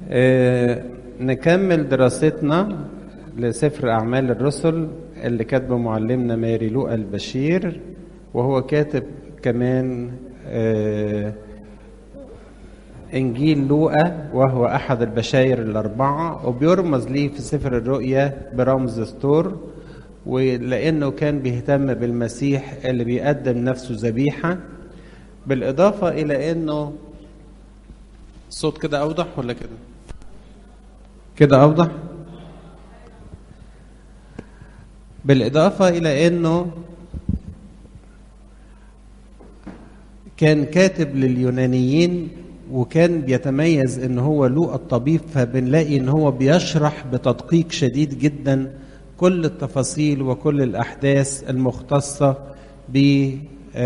نكمل دراستنا لسفر أعمال الرسل اللي كاتبه معلمنا ماري لوقا البشير، وهو كاتب كمان إنجيل لوقا، وهو أحد البشاير الأربعة، وبيرمز ليه في سفر الرؤيا برمز ستور، ولأنه كان بيهتم بالمسيح اللي بيقدم نفسه ذبيحة، بالإضافة إلى أنه الصوت كده أوضح ولا كده؟ كده أوضح؟ بالإضافة إلى أنه كان كاتب لليونانيين، وكان بيتميز ان هو لوقا الطبيب، فبنلاقي ان هو بيشرح بتدقيق شديد جدا كل التفاصيل وكل الاحداث المختصه ببدايه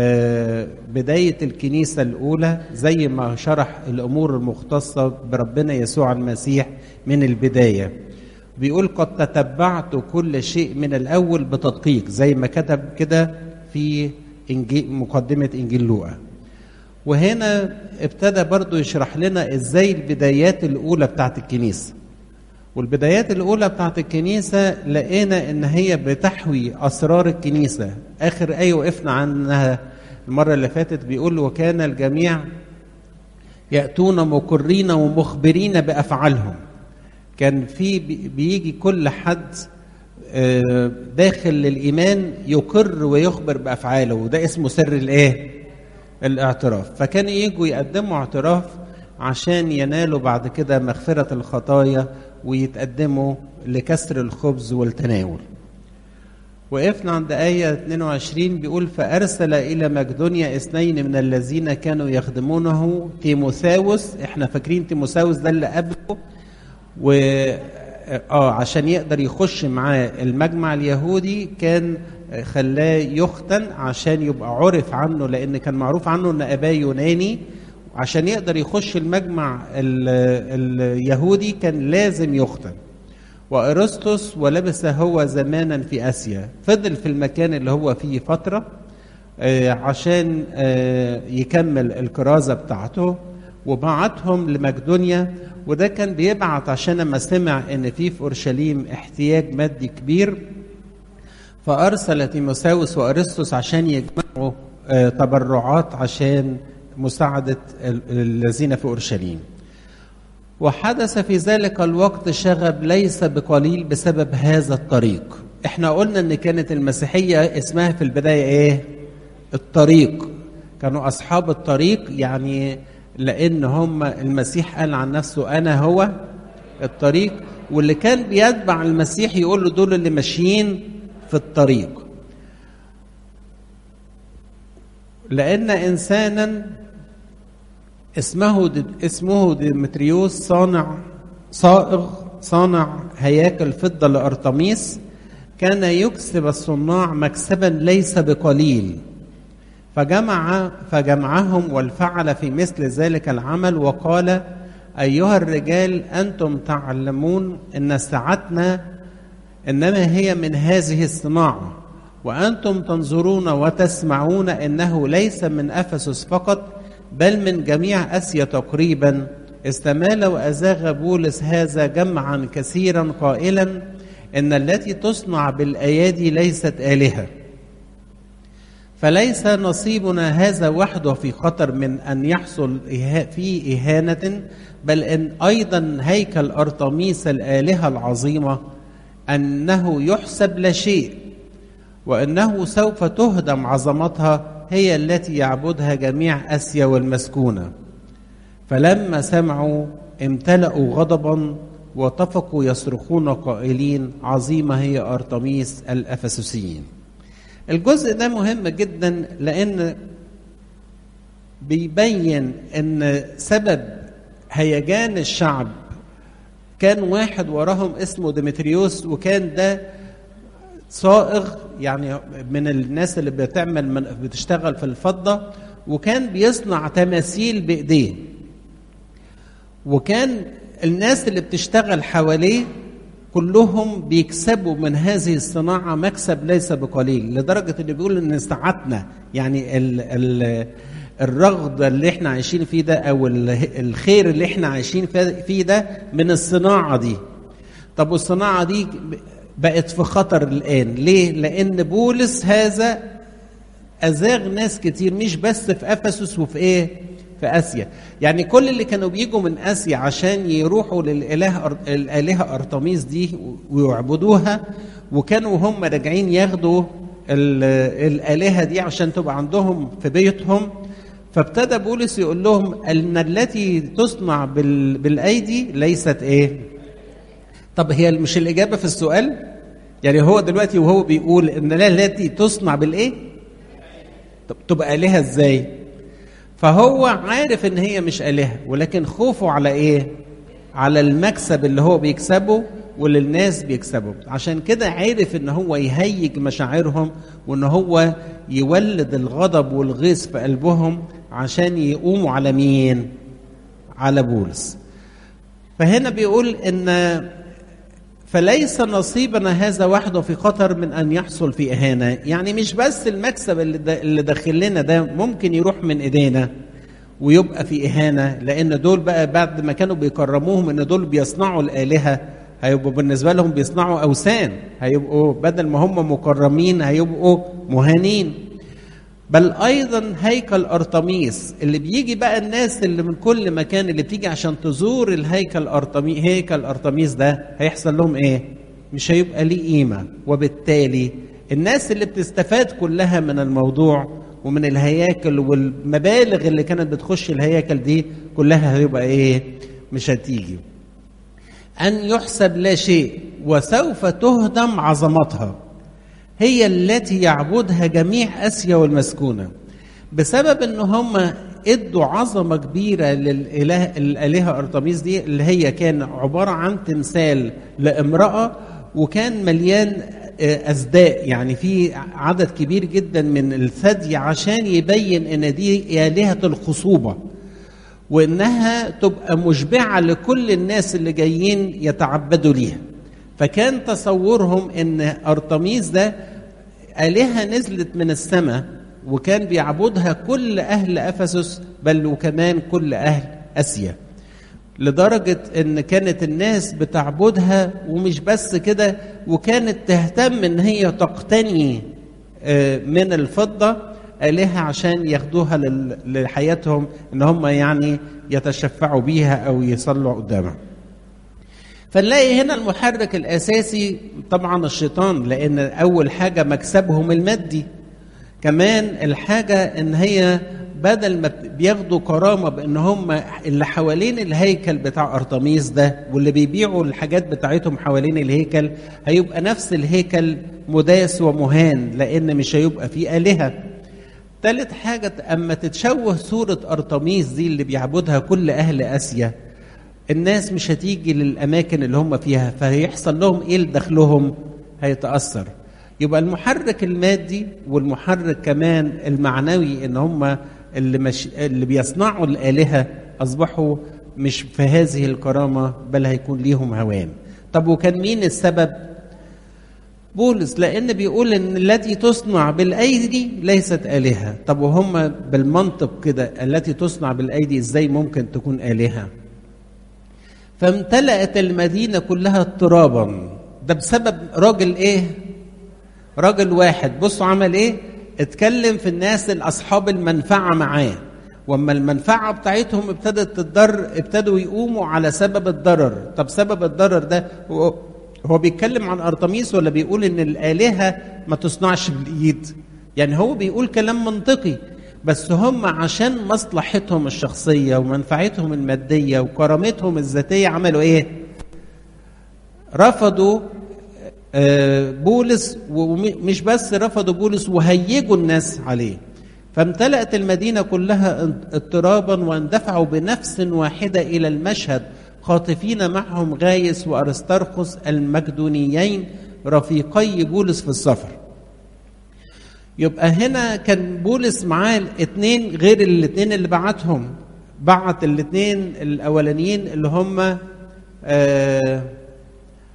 الكنيسه الاولى، زي ما شرح الامور المختصه بربنا يسوع المسيح من البدايه. بيقول قد تتبعت كل شيء من الاول بتدقيق، زي ما كتب كده في مقدمه انجيل لوقا. وهنا ابتدى برضو يشرح لنا ازاي البدايات الاولى بتاعت الكنيسة. والبدايات الاولى بتاعت الكنيسة لقينا ان هي بتحوي اسرار الكنيسة. اخر ايه وقفنا عنها المرة اللي فاتت بيقول وكان الجميع يأتون مقرين ومخبرين بأفعالهم. كان في بيجي كل حد داخل للإيمان يقر ويخبر بأفعاله، وده اسمه سر الايه؟ الاعتراف. فكان يجوا يقدموا اعتراف عشان ينالوا بعد كده مغفرة الخطايا ويتقدموا لكسر الخبز والتناول. وقفنا عند آية 22 بيقول فأرسل إلى مقدونيا 2 من الذين كانوا يخدمونه، تيموثاوس. احنا فاكرين تيموثاوس ده اللي قبله، عشان يقدر يخش معاه المجمع اليهودي، كان خلاه يختن عشان يبقى عرف عنه، لأن كان معروف عنه أن أباه يوناني. عشان يقدر يخش المجمع اليهودي كان لازم يختن. وأرسطس ولبس هو زمانا في آسيا، فضل في المكان اللي هو فيه فترة عشان يكمل الكرازة بتاعته، وبعتهم لمقدونيا. وده كان بيبعت عشان لما سمع ان في اورشليم احتياج مادي كبير، فارسل تيموثاوس وارسطس عشان يجمعوا تبرعات عشان مساعده الذين في اورشليم. وحدث في ذلك الوقت شغب ليس بقليل بسبب هذا الطريق. احنا قلنا ان كانت المسيحيه اسمها في البدايه ايه؟ الطريق. كانوا اصحاب الطريق، يعني لأن هم المسيح قال عن نفسه أنا هو الطريق، واللي كان بيتبع المسيح يقول له دول اللي ماشيين في الطريق. لأن إنسانا اسمه ديمتريوس صانع هياكل فضة لأرطميس، كان يكسب الصناع مكسبا ليس بقليل، فجمعهم والفعل في مثل ذلك العمل، وقال أيها الرجال أنتم تعلمون أن ساعتنا إنما هي من هذه الصناعة، وأنتم تنظرون وتسمعون أنه ليس من أفسس فقط بل من جميع آسيا تقريبا. استمال وأزاغ بولس هذا جمعا كثيرا قائلا إن التي تصنع بالأيادي ليست آلهة، فليس نصيبنا هذا وحده في خطر من أن يحصل في إهانة، بل إن أيضا هيكل أرطميس الآلهة العظيمة أنه يحسب لا شيء، وأنه سوف تهدم عظمتها هي التي يعبدها جميع آسيا والمسكونة. فلما سمعوا امتلأوا غضبا وطفقوا يصرخون قائلين عظيمة هي أرطميس الأفسسيين. الجزء ده مهم جدا، لأن بيبين أن سبب هيجان الشعب كان واحد وراهم اسمه ديمتريوس، وكان ده صائغ، يعني من الناس اللي بتشتغل في الفضة، وكان بيصنع تماثيل بإيديه، وكان الناس اللي بتشتغل حواليه كلهم بيكسبوا من هذه الصناعة مكسب ليس بقليل، لدرجة اللي بيقول ان ساعتنا، يعني الرغد اللي احنا عايشين فيه ده او الخير اللي احنا عايشين فيه ده من الصناعة دي. طب والصناعة دي بقت في خطر الآن ليه؟ لأن بولس هذا أزاغ ناس كتير، مش بس في أفسس وفي إيه؟ في آسيا. يعني كل اللي كانوا بيجوا من آسيا عشان يروحوا الآلهة أرطميس دي ويعبدوها، وكانوا هم راجعين ياخدوا الآلهة دي عشان تبقى عندهم في بيتهم. فابتدى بولس يقول لهم أن التي تصنع بالأيدي ليست إيه؟ طب هي مش الإجابة في السؤال؟ يعني هو دلوقتي وهو بيقول أن التي تصنع بالإيه؟ طب تبقى آلهة إزاي؟ فهو عارف ان هي مش آلهة، ولكن خوفه على ايه؟ على المكسب اللي هو بيكسبه واللي الناس بيكسبه. عشان كده عارف ان هو يهيج مشاعرهم وان هو يولد الغضب والغيظ في قلبهم عشان يقوموا على مين؟ على بولس. فهنا بيقول ان فليس نصيبنا هذا وحده في خطر من ان يحصل في اهانه. يعني مش بس المكسب اللي داخل لنا ده ممكن يروح من ايدينا ويبقى في اهانه، لان دول بقى بعد ما كانوا بيكرموهم ان دول بيصنعوا الالهه، هيبقوا بالنسبه لهم بيصنعوا اوثان، هيبقوا بدل ما هم مكرمين هيبقوا مهانين. بل ايضا هيكل ارطميس اللي بيجي بقى الناس اللي من كل مكان اللي بتيجي عشان تزور الهيكل هيكل ارطميس ده هيحصل لهم ايه؟ مش هيبقى ليه قيمه. وبالتالي الناس اللي بتستفاد كلها من الموضوع ومن الهياكل والمبالغ اللي كانت بتخش الهياكل دي كلها هيبقى ايه؟ مش هتيجي. ان يحسب لا شيء وسوف تهدم عظمتها، هي التي يعبدها جميع آسيا والمسكونة. بسبب ان هم ادوا عظمة كبيرة للآلهة أرطميس دي، اللي هي كان عبارة عن تمثال لامرأة وكان مليان أزداء، يعني في عدد كبير جدا من الثدي عشان يبين ان دي آلهة الخصوبة، وانها تبقى مشبعة لكل الناس اللي جايين يتعبدوا ليها. فكان تصورهم ان أرطميس ده آلهة نزلت من السماء وكان بيعبدها كل أهل أفسس، بل وكمان كل أهل آسيا، لدرجة ان كانت الناس بتعبدها. ومش بس كده، وكانت تهتم ان هي تقتني من الفضة آلهة عشان ياخدوها لحياتهم، ان هم يعني يتشفعوا بيها او يصلوا قدامها. فنلاقي هنا المحرك الأساسي طبعا الشيطان، لأن أول حاجة مكسبهم المادي. كمان الحاجة إن هي بدل ما بياخدوا كرامة بأن هم اللي حوالين الهيكل بتاع أرطميس ده واللي بيبيعوا الحاجات بتاعتهم حوالين الهيكل، هيبقى نفس الهيكل مداس ومهان، لأن مش هيبقى فيه آلهة. ثالث حاجة، أما تتشوه صورة أرطميس دي اللي بيعبدها كل أهل آسيا، الناس مش هتيجي للأماكن اللي هم فيها، فهيحصل لهم إيه لدخلهم؟ هيتأثر. يبقى المحرك المادي والمحرك كمان المعنوي إن هم اللي بيصنعوا الآلهة أصبحوا مش في هذه الكرامة، بل هيكون ليهم هوان. طب وكان مين السبب؟ بولس، لأن بيقول إن التي تصنع بالأيدي ليست آلهة. طب وهم بالمنطق كده التي تصنع بالأيدي إزاي ممكن تكون آلهة؟ فامتلأت المدينة كلها اضطرابا. ده بسبب راجل ايه؟ راجل واحد. بصوا عمل ايه؟ اتكلم في الناس الاصحاب المنفعة معاه، واما المنفعة بتاعتهم ابتدت تضر، ابتدوا يقوموا على سبب الضرر. طب سبب الضرر ده هو بيتكلم عن أرطميس ولا بيقول ان الآلهة ما تصنعش بالإيد؟ يعني هو بيقول كلام منطقي، بس هم عشان مصلحتهم الشخصية ومنفعتهم المادية وكرامتهم الذاتية عملوا ايه؟ رفضوا بولس. ومش بس رفضوا بولس، وهيجوا الناس عليه. فامتلأت المدينة كلها اضطرابا، واندفعوا بنفس واحدة إلى المشهد، خاطفين معهم غايس وأرسترخس المقدونيين رفيقي بولس في السفر. يبقى هنا كان بولس معاه الاثنين غير الاثنين اللي بعتهم. بعت الاثنين الاولانيين اللي هم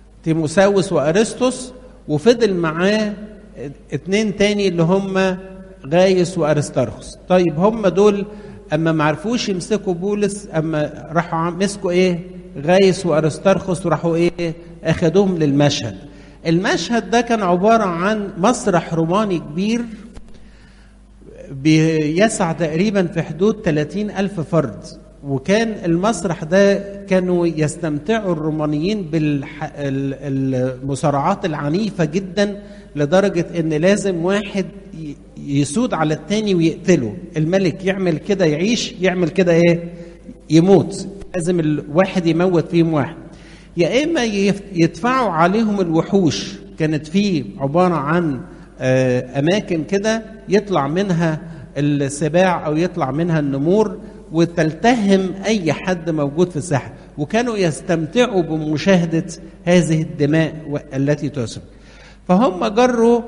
تيموساوس وارسطس، وفضل معاه اثنين تاني اللي هم غايس وأرسترخس. طيب هم دول أما ما عرفوش يمسكوا بولس، أما راحوا مسكوا إيه؟ غايس وأرسترخس، وراحوا إيه؟ أخدوهم للمشهد. المشهد ده كان عبارة عن مسرح روماني كبير بيسع تقريبا في حدود 30,000 فرد، وكان المسرح ده كانوا يستمتعوا الرومانيين بالمصارعات العنيفة جدا، لدرجة ان لازم واحد يسود على التاني ويقتله. الملك يعمل كده يعيش، يعمل كده ايه يموت، لازم الواحد يموت فيهم واحد. يا اما يدفعوا عليهم الوحوش، كانت فيه عبارة عن اماكن كده يطلع منها السباع او يطلع منها النمور وتلتهم اي حد موجود في الساحه، وكانوا يستمتعوا بمشاهده هذه الدماء التي تسرق. فهم جروا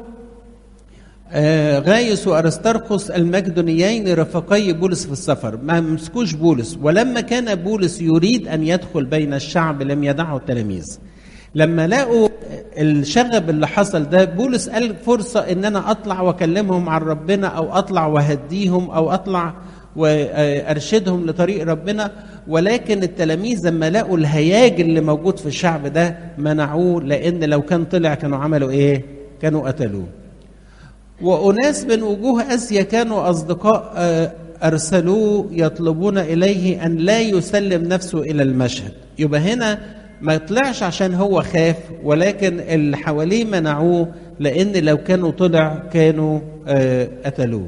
غايس وأرسترخس المقدونيين رفقي بولس في السفر، ما مسكوش بولس. ولما كان بولس يريد أن يدخل بين الشعب لم يدعه التلاميذ. لما لقوا الشغب اللي حصل ده، بولس قال فرصة ان انا اطلع واكلمهم عن ربنا، او اطلع وهديهم، او اطلع وارشدهم لطريق ربنا. ولكن التلاميذ لما لقوا الهياج اللي موجود في الشعب ده منعوه، لان لو كان طلع كانوا عملوا ايه؟ كانوا قتلوه. وأناس من وجوه آسيا كانوا أصدقاء أرسلوه يطلبون إليه أن لا يسلم نفسه إلى المشهد. يبقى هنا ما يطلعش عشان هو خاف، ولكن اللي حواليه منعوه، لأن لو كانوا طلع كانوا قتلوه.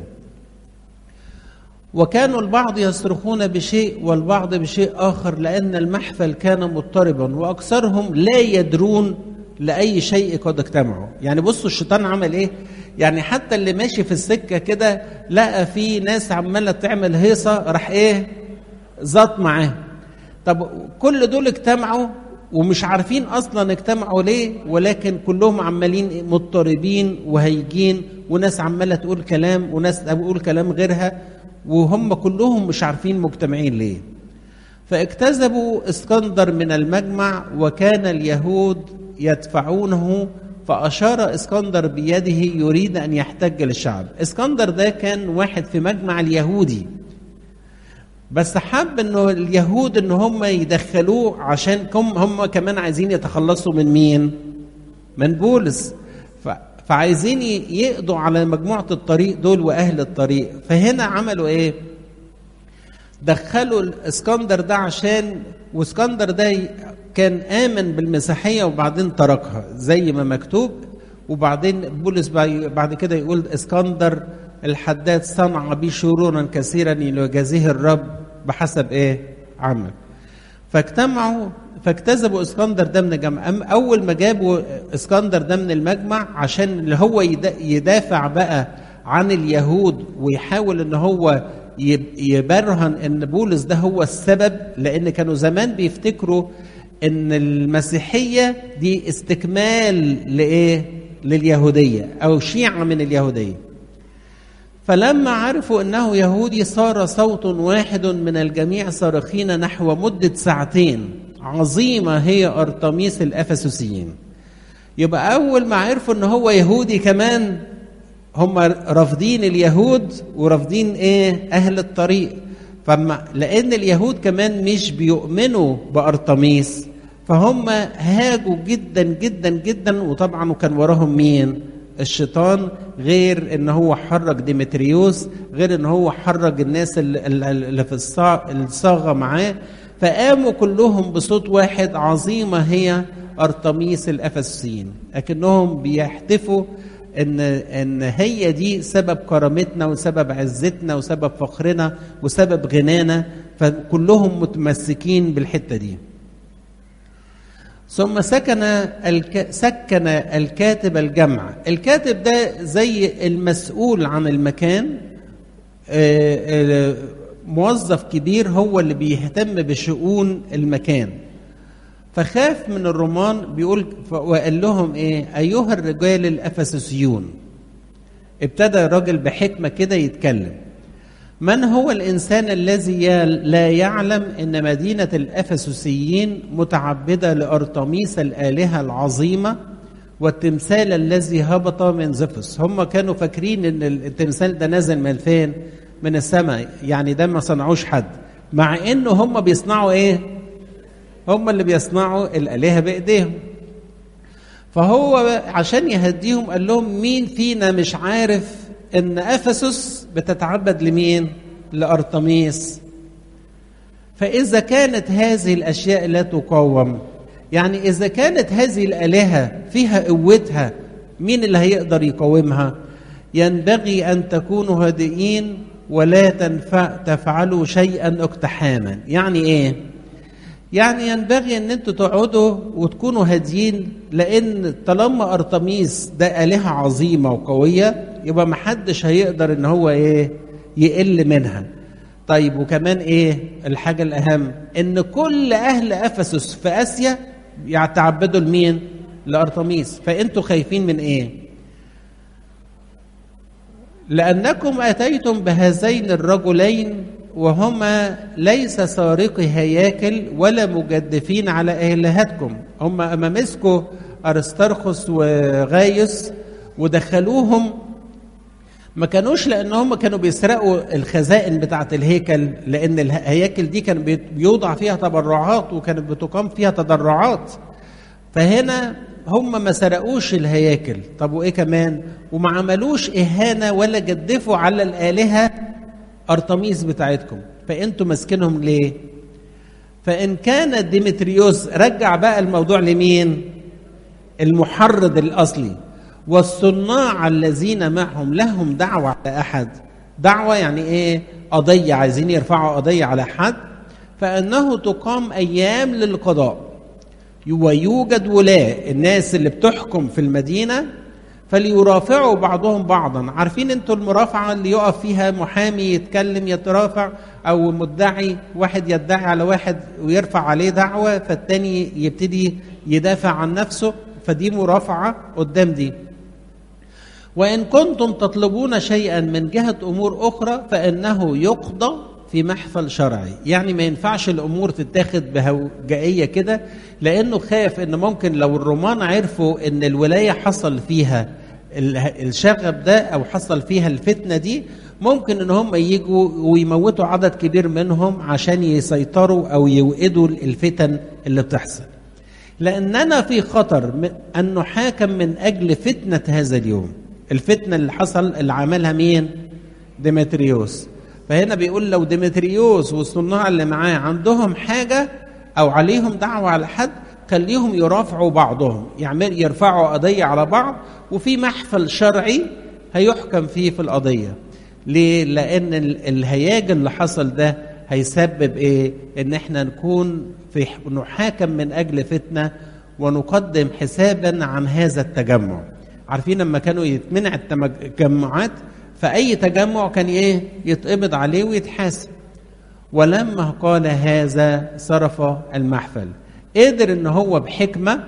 وكانوا البعض يصرخون بشيء والبعض بشيء آخر، لأن المحفل كان مضطربا، وأكثرهم لا يدرون لأي شيء قد اجتمعوا. يعني بصوا الشيطان عمل إيه؟ يعني حتى اللي ماشي في السكة كده لقى في ناس عمالة تعمل هيصة، راح إيه؟ زاط معاه. طب كل دول اجتمعوا ومش عارفين أصلا اجتمعوا ليه، ولكن كلهم عمالين مضطربين وهيجين، وناس عمالة تقول كلام وناس تقول كلام غيرها، وهم كلهم مش عارفين مجتمعين ليه. فاجتذبوا اسكندر من المجمع، وكان اليهود يدفعونه، فأشار اسكندر بيده يريد أن يحتج للشعب. اسكندر ده كان واحد في مجمع اليهودي، بس حب انه اليهود ان هم يدخلوه عشان هم كمان عايزين يتخلصوا من مين؟ من بولس. فعايزين يقضوا على مجموعة الطريق دول وأهل الطريق. فهنا عملوا ايه؟ دخلوا الاسكندر ده عشان، واسكندر ده كان آمن بالمسيحية وبعدين تركها زي ما مكتوب. وبعدين بولس بعد كده يقول اسكندر الحداد صنع بي شرورا كثيرا ليجازيه الرب بحسب ايه؟ عمل. فاجتذبوا اسكندر ده من الجمع. اول ما جابوا اسكندر ده من المجمع عشان اللي هو يدافع بقى عن اليهود، ويحاول ان هو يبرهن ان بولس ده هو السبب، لان كانوا زمان بيفتكروا ان المسيحية دي استكمال لايه؟ لليهودية او شيعة من اليهودية. فلما عرفوا انه يهودي صار صوت واحد من الجميع صارخين نحو مدة 2 ساعة عظيمة هي أرطميس الأفسسيين. يبقى أول ما عرفوا ان هو يهودي كمان هم رافضين اليهود ورافضين ايه؟ أهل الطريق. لأن اليهود كمان مش بيؤمنوا بأرطميس، فهم هاجوا جدا جدا جدا. وطبعا كان وراهم مين؟ الشيطان، غير ان هو حرج ديمتريوس، غير ان هو حرج الناس اللي في الصاغة معاه. فقاموا كلهم بصوت واحد عظيمة هي أرطميس الأفسسيين، لكنهم بيحتفوا ان هي دي سبب كرامتنا وسبب عزتنا وسبب فخرنا وسبب غنانا. فكلهم متمسكين بالحتة دي. ثم سكن الكاتب الجمع. الكاتب ده زي المسؤول عن المكان، موظف كبير هو اللي بيهتم بشؤون المكان. فخاف من الرومان، بيقول وقال لهم ايه؟ ايها الرجال الافسسيون. ابتدى الراجل بحكمة كده يتكلم. من هو الإنسان الذي لا يعلم أن مدينة الأفسسيين متعبدة لأرطميس الآلهة العظيمة، والتمثال الذي هبط من زفس. هم كانوا فاكرين ان التمثال ده نازل من فين؟ من السماء، يعني ده ما صنعوش حد، مع انه هم بيصنعوا ايه؟ هم اللي بيصنعوا الآلهة بإيديهم. فهو عشان يهديهم قال لهم مين فينا مش عارف ان أفسس بتتعبد لمين؟ لأرطميس. فإذا كانت هذه الأشياء لا تقاوم، يعني إذا كانت هذه الآلهة فيها قوتها، مين اللي هيقدر يقاومها؟ ينبغي أن تكونوا هادئين ولا تفعلوا شيئا اقتحاما. يعني إيه؟ يعني ينبغي أن أنتوا تقعدوا وتكونوا هاديين، لأن طالما أرطميس ده آلهة عظيمة وقوية يبقى محدش هيقدر أن هو إيه؟ يقل منها. طيب وكمان إيه الحاجة الأهم؟ أن كل أهل أفسس في آسيا يتعبدوا لمين؟ لأرطميس. فأنتوا خايفين من إيه؟ لأنكم أتيتم بهذين الرجلين وهما ليس سارقي هياكل ولا مجدفين على آلهتكم. هم أما مسكوا أرسترخس وغايس ودخلوهم، ما كانوش لأنهم كانوا بيسرقوا الخزائن بتاعة الهيكل، لأن الهياكل دي كان بيوضع فيها تبرعات وكانت بتقام فيها تضرعات. فهنا هم ما سرقوش الهياكل. طب وإيه كمان؟ وما عملوش إهانة ولا جدفوا على الآلهة أرطميس بتاعتكم. فأنتوا ماسكينهم ليه؟ فإن كان ديمتريوس، رجع بقى الموضوع لمين؟ المحرض الأصلي والصناع الذين معهم لهم دعوة على أحد. دعوة يعني إيه؟ قضية، عايزين يرفعوا قضية على حد، فإنه تقام أيام للقضاء ويوجد ولاة، الناس اللي بتحكم في المدينة، فليرافعوا بعضهم بعضا. عارفين انتوا المرافعة اللي يقف فيها محامي يتكلم يترافع، او مدعي واحد يدعي على واحد ويرفع عليه دعوة فالتاني يبتدي يدافع عن نفسه، فدي مرافعة قدام دي. وإن كنتم تطلبون شيئا من جهة أمور أخرى فإنه يقضى في محفل شرعي. يعني ما ينفعش الأمور تتاخد بهوجائية كده، لأنه خاف إن ممكن لو الرومان عرفوا إن الولاية حصل فيها الشغب ده أو حصل فيها الفتنة دي، ممكن إن هم يجوا ويموتوا عدد كبير منهم عشان يسيطروا أو يوقدوا الفتن اللي بتحصل. لأننا في خطر أن نحاكم من أجل فتنة هذا اليوم. الفتنة اللي حصل اللي عملها مين؟ ديمتريوس. فهنا بيقول لو ديمتريوس والصناع اللي معاه عندهم حاجة أو عليهم دعوة على حد، خليهم يرافعوا بعضهم، يرفعوا قضية على بعض، وفي محفل شرعي هيحكم فيه في القضية. ليه؟ لأن الهياج اللي حصل ده هيسبب إيه؟ إن احنا نكون نحاكم من أجل فتنة ونقدم حسابا عن هذا التجمع. عارفين لما كانوا يتمنع التجمعات، فأي تجمع كان إيه؟ يتقبض عليه ويتحاسب. ولما قال هذا صرف المحفل. قدر إن هو بحكمة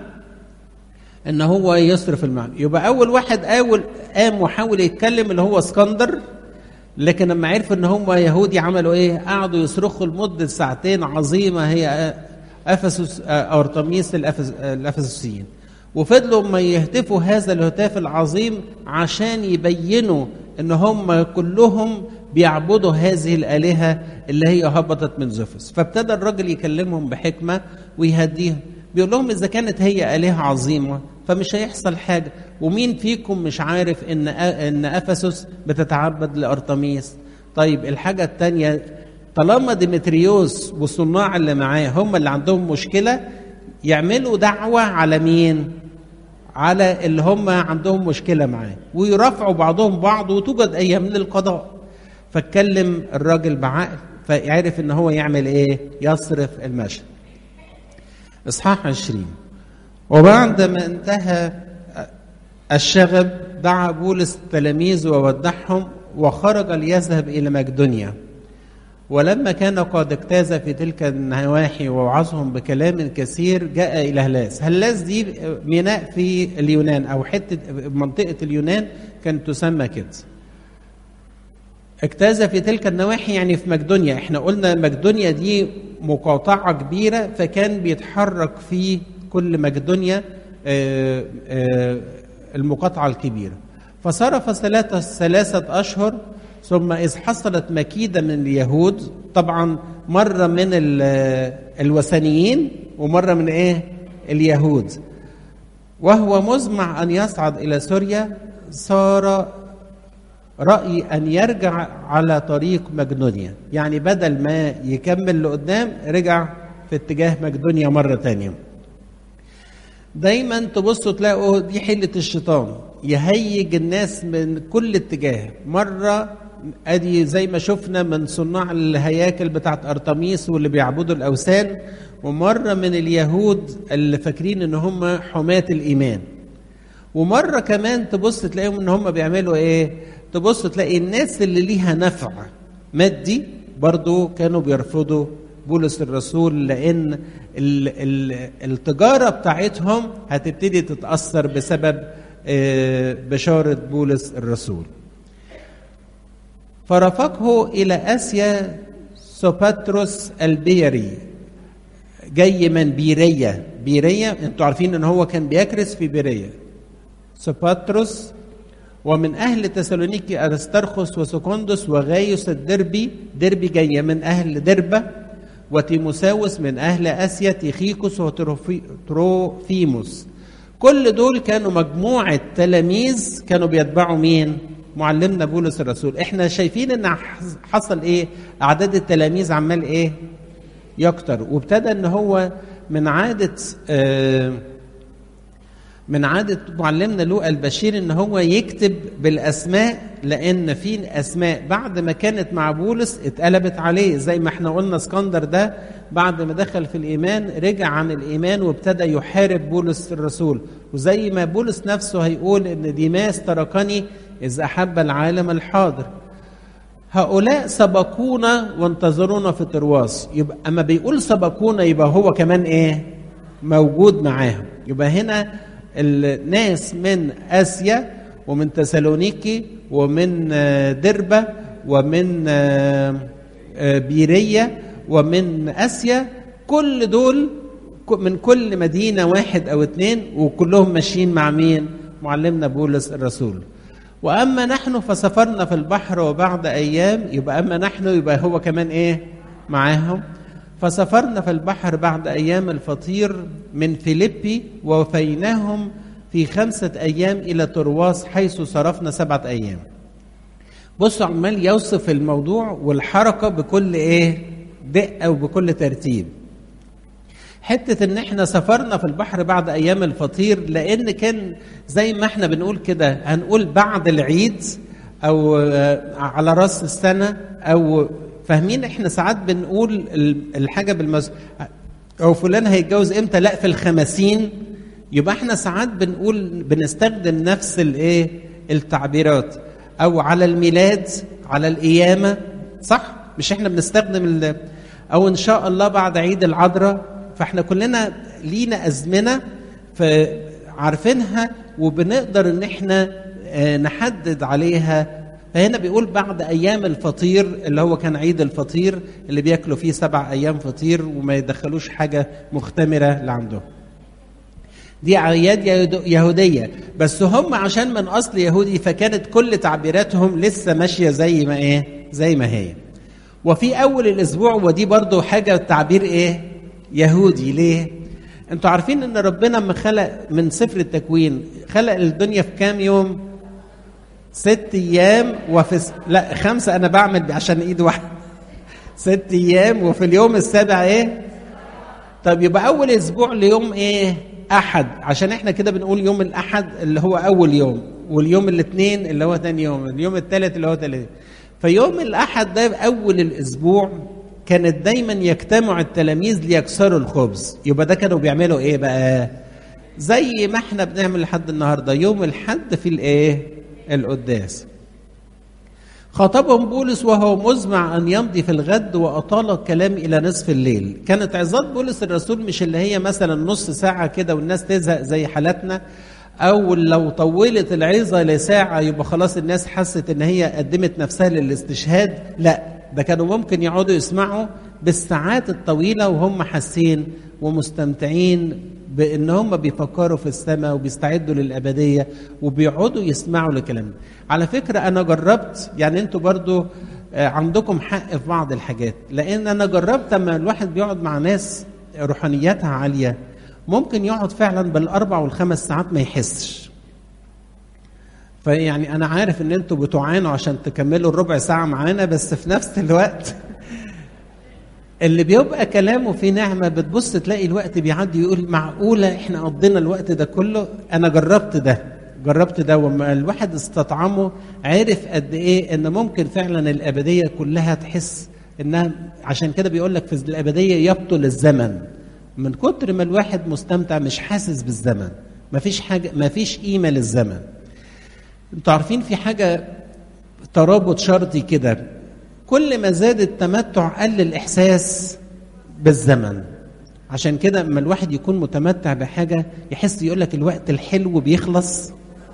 إن هو يصرف المحفل. يبقى أول واحد قام وحاول يتكلم اللي هو اسكندر، لكن لما عرف إن هم يهودي عملوا إيه؟ قعدوا يصرخوا لمدة ساعتين عظيمة، هي أفسس أرطميس الأفسسيين، وفضلوا ما يهتفوا هذا الهتاف العظيم عشان يبينوا ان هم كلهم بيعبدوا هذه الآلهة اللي هي هبطت من زفس. فابتدى الراجل يكلمهم بحكمة ويهديهم، بيقول لهم إذا كانت هي آلهة عظيمة فمش هيحصل حاجة، ومين فيكم مش عارف إن أفسس بتتعبد لأرطميس؟ طيب الحاجة التانية، طالما ديمتريوس والصناع اللي معاه هم اللي عندهم مشكلة، يعملوا دعوة على مين؟ على اللي هم عندهم مشكلة معاه، ويرفعوا بعضهم بعض، وتوجد أيام للقضاء. فاتكلم الراجل بعقل، فيعرف إن هو يعمل إيه؟ يصرف المشهد. إصحاح 20. وبعدما انتهى الشغب دعا بولس التلاميذ وودعهم وخرج ليذهب إلى مقدونيا. ولما كان قد اجتاز في تلك النواحي ووعظهم بكلام كثير جاء إلى هلاس. هلاس دي ميناء في اليونان أو حتة منطقة اليونان كانت تسمى كده. اجتاز في تلك النواحي يعني في مقدونيا. احنا قلنا مقدونيا دي مقاطعة كبيرة، فكان بيتحرك في كل مقدونيا المقاطعة الكبيرة. فصرف 3 أشهر، ثم إذ حصلت مكيدة من اليهود، طبعا مرة من الوثنيين ومرة من اليهود، وهو مزمع أن يصعد إلى سوريا، صار رأي أن يرجع على طريق مقدونيا، يعني بدل ما يكمل لقدام رجع في اتجاه مقدونيا مرة تانية. دايما تبصوا تلاقوا دي حيلة الشيطان، يهيج الناس من كل اتجاه. مرة ادي زي ما شفنا من صناع الهياكل بتاعت ارتميس واللي بيعبدوا الاوثان، ومرة من اليهود اللي فاكرين ان هم حماة الايمان، ومرة كمان تبص تلاقيهم ان هم بيعملوا تبص تلاقي الناس اللي ليها نفع مادي برضو كانوا بيرفضوا بولس الرسول، لأن التجارة بتاعتهم هتبتدي تتأثر بسبب بشارة بولس الرسول. فرافقه إلى آسيا سوباتروس البيري، جاي من بيرية، انتوا عارفين ان هو كان بيكرس في بيرية. سوباتروس، ومن أهل تسالونيكي أرسترخس وسكندس وغايوس الدربي جاية من أهل دربة، وتيموساوس من أهل آسيا، تيخيكوس وتروفيموس. كل دول كانوا مجموعة تلاميذ كانوا بيتبعوا مين؟ معلمنا بولس الرسول. احنا شايفين ان حصل أعداد التلاميذ عمال يكتر، وابتدى ان هو من عادة معلمنا لوقا البشير ان هو يكتب بالاسماء، لان في اسماء بعد ما كانت مع بولس اتقلبت عليه، زي ما احنا قلنا اسكندر ده بعد ما دخل في الايمان رجع عن الايمان وابتدى يحارب بولس الرسول، وزي ما بولس نفسه هيقول ان ديماس تركني اذ احب العالم الحاضر. هؤلاء سبقونا وانتظرونا في ترواس، يبقى اما بيقول سبقونا يبقى هو كمان موجود معاهم. يبقى هنا الناس من آسيا ومن تسالونيكي ومن دربة ومن بيرية ومن آسيا، كل دول من كل مدينة 1 أو 2، وكلهم ماشيين مع مين؟ معلمنا بولس الرسول. وأما نحن فسافرنا في البحر وبعد أيام، يبقى أما نحن يبقى هو كمان معاهم. فسافرنا في البحر بعد أيام الفطير من فيليبي، ووفيناهم في 5 أيام إلى ترواس، حيث صرفنا 7 أيام. بصوا عمال يوصف الموضوع والحركة بكل دقة وبكل ترتيب. حتة ان احنا سافرنا في البحر بعد أيام الفطير، لأن كان زي ما احنا بنقول كده، هنقول بعد العيد أو على رأس السنة، أو فاهمين احنا ساعات بنقول الحاجة او فلان هيتجوز امتى؟ لا في ال50. يبقى احنا ساعات بنقول بنستخدم نفس التعبيرات، او على الميلاد، على القيامة، صح؟ مش احنا بنستخدم او ان شاء الله بعد عيد العذراء. فاحنا كلنا لينا أزمنة عارفينها وبنقدر ان احنا نحدد عليها. فهنا بيقول بعد أيام الفطير، اللي هو كان عيد الفطير اللي بيأكلوا فيه 7 أيام فطير وما يدخلوش حاجة مختمرة لعندهم. دي أعياد يهودية، بس هم عشان من أصل يهودي فكانت كل تعبيراتهم لسه ماشية زي ما هي. وفي أول الأسبوع، ودي برضو حاجة تعبير يهودي. ليه؟ أنتوا عارفين أن ربنا لما خلق من سفر التكوين خلق الدنيا في كام يوم؟ 6 أيام لا 5، أنا بعمل عشان إيد واحدة. 6 أيام، وفي اليوم السابع طب يبقى أول أسبوع ليوم أحد، عشان إحنا كده بنقول يوم الأحد اللي هو أول يوم، واليوم الاثنين اللي هو ثاني يوم، اليوم الثالث اللي هو ثالث. فيوم الأحد ده أول الأسبوع كانت دايما يجتمع التلاميذ ليكسروا الخبز. يبقى ده كانوا بيعملوا بقى؟ زي ما احنا بنعمل لحد النهارده يوم الحد في القداس. خاطبهم بولس وهو مزمع أن يمضي في الغد، وأطال الكلام إلى نصف الليل. كانت عظات بولس الرسول مش اللي هي مثلا نص ساعة كده والناس تزهق زي حالتنا، أو لو طولت العظة لساعة يبقى خلاص الناس حست إن هي قدمت نفسها للاستشهاد. لا، ده كانوا ممكن يقعدوا يسمعوا بالساعات الطويلة وهم حاسين ومستمتعين بان هم بيفكروا في السماء وبيستعدوا للابديه وبيقعدوا يسمعوا لكلام. على فكره انا جربت، يعني انتوا برضو عندكم حق في بعض الحاجات، لان انا جربت اما الواحد بيقعد مع ناس روحانياتها عاليه ممكن يقعد فعلا بال4 وال5 ساعات ما يحسش. فيعني انا عارف ان انتوا بتعانوا عشان تكملوا الربع ساعه معانا، بس في نفس الوقت اللي بيبقى كلامه في نعمه بتبص تلاقي الوقت بيعدي يقول معقوله احنا قضينا الوقت ده كله. انا جربت ده وما الواحد استطعمه عرف قد ايه ان ممكن فعلا الابديه كلها تحس انها، عشان كده بيقول لك في الابديه يبطل الزمن من كتر ما الواحد مستمتع مش حاسس بالزمن. مفيش حاجه، مفيش قيمه للزمن. انتوا عارفين في حاجه ترابط شرطي كده، كل ما زاد التمتع قل الاحساس بالزمن. عشان كده اما الواحد يكون متمتع بحاجه يحس يقول لك الوقت الحلو بيخلص.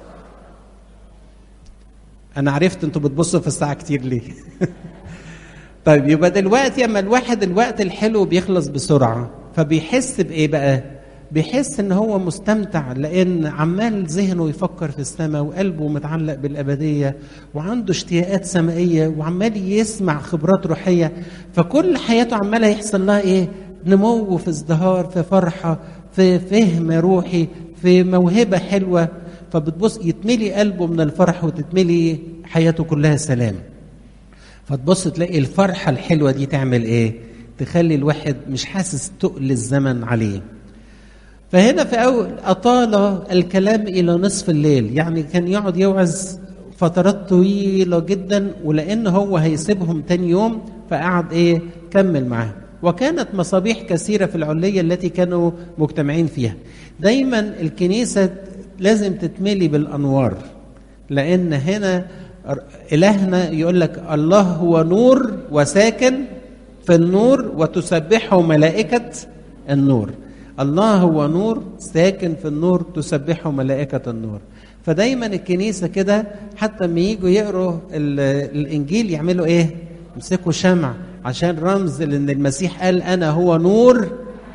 انا عرفت انتوا بتبصوا في الساعه كتير ليه. طيب يبقى دلوقتي اما الواحد الوقت الحلو بيخلص بسرعه فبيحس بايه بقى؟ بيحس ان هو مستمتع، لان عمال ذهنه يفكر في السماء وقلبه متعلق بالابديه وعنده اشتياقات سمائيه وعمال يسمع خبرات روحيه، فكل حياته عماله يحصل لها ايه؟ نمو في ازدهار، في فرحه، في فهم روحي، في موهبه حلوه. فبتبص يتملي قلبه من الفرح وتتملي حياته كلها سلام. فتبص تلاقي الفرحه الحلوه دي تعمل ايه؟ تخلي الواحد مش حاسس تقل الزمن عليه. فهنا في أول أطال الكلام إلى نصف الليل، يعني كان يقعد يوعظ فترات طويلة جدا، ولأن هو هيسيبهم تاني يوم فقعد إيه؟ كمل معاهم. وكانت مصابيح كثيرة في العلية التي كانوا مجتمعين فيها. دايما الكنيسة لازم تتملي بالأنوار، لأن هنا إلهنا يقول لك الله هو نور وساكن في النور وتسبحه ملائكة النور. الله هو نور ساكن في النور تسبحه ملائكة النور. فدايما الكنيسة كده حتى لما ييجوا يقروا الإنجيل يعملوا إيه؟ يمسكوا شمع عشان رمز لأن المسيح قال أنا هو نور.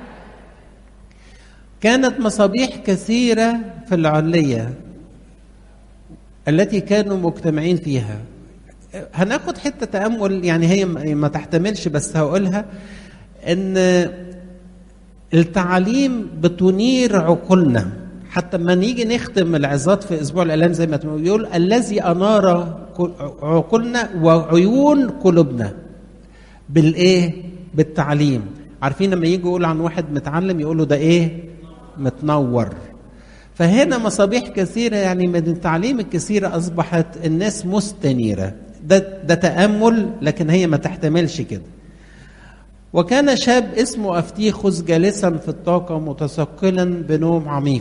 كانت مصابيح كثيرة في العلية التي كانوا مجتمعين فيها. هناخد حتة تأمل، يعني هي ما تحتملش بس هقولها، إن التعاليم بتنير عقولنا. حتى لما نيجي نختم العظات في اسبوع الالام زي ما بيقول الذي انار عقولنا وعيون قلوبنا بالايه؟ بالتعليم. عارفين لما يجي يقول عن واحد متعلم يقولوا ده ايه؟ متنور. فهنا مصابيح كثيره، يعني من التعليم الكثيره اصبحت الناس مستنيره. ده تامل، لكن هي ما تحتملش كده. وكان شاب اسمه أفتيخوس جالسا في الطاقة متثقلا بنوم عميق.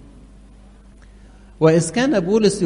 وإذ كان بولس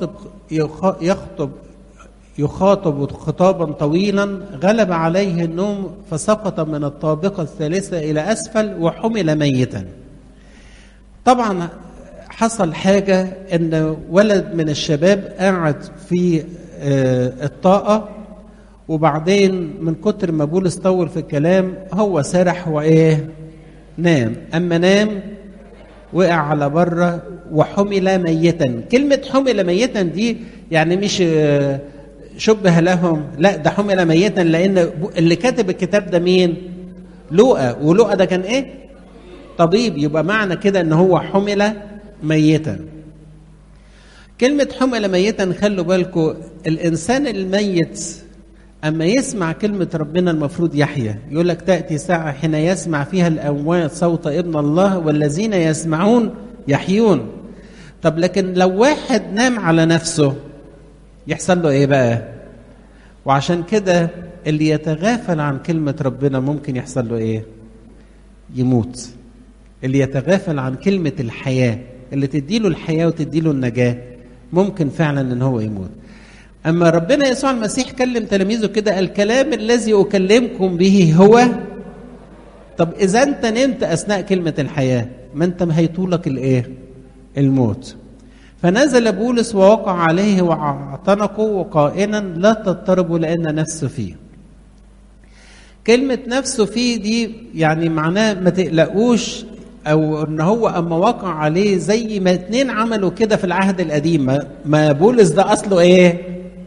يخاطب خطابا طويلا غلب عليه النوم فسقط من الطابقة الثالثة إلى أسفل وحمل ميتا. طبعا حصل حاجة إن ولد من الشباب قاعد في الطاقة، وبعدين من كتر ما بولس طول في الكلام هو سرح وايه؟ نام. اما نام وقع على بره وحمل ميتا. كلمه حمل ميتا دي يعني مش شبه لهم، لا ده حمل ميتا، لان اللي كاتب الكتاب ده مين؟ لوقا. ولوقا ده كان ايه؟ طبيب. يبقى معنى كده ان هو حمل ميتا. كلمه حمل ميتا خلوا بالكم، الانسان الميت أما يسمع كلمة ربنا المفروض يحيا. يقول لك تأتي ساعة حين يسمع فيها الأموات صوت ابن الله والذين يسمعون يحيون. طب لكن لو واحد نام على نفسه يحصل له إيه بقى؟ وعشان كده اللي يتغافل عن كلمة ربنا ممكن يحصل له إيه؟ يموت. اللي يتغافل عن كلمة الحياة اللي تديله الحياة وتديله النجاة ممكن فعلا إن هو يموت. أما ربنا يسوع المسيح كلم تلاميذه كده، الكلام الذي أكلمكم به هو. طب إذا أنت نمت أثناء كلمة الحياة ما أنت هيطولك الإيه؟ الموت. فنزل بولس ووقع عليه واعتنقه وقائلا لا تضطربوا لأن نفسه فيه. كلمة نفسه فيه دي يعني معناه ما تقلقوش او ان هو اما وقع عليه زي ما اتنين عملوا كده في العهد القديم. ما بولس ده اصله ايه؟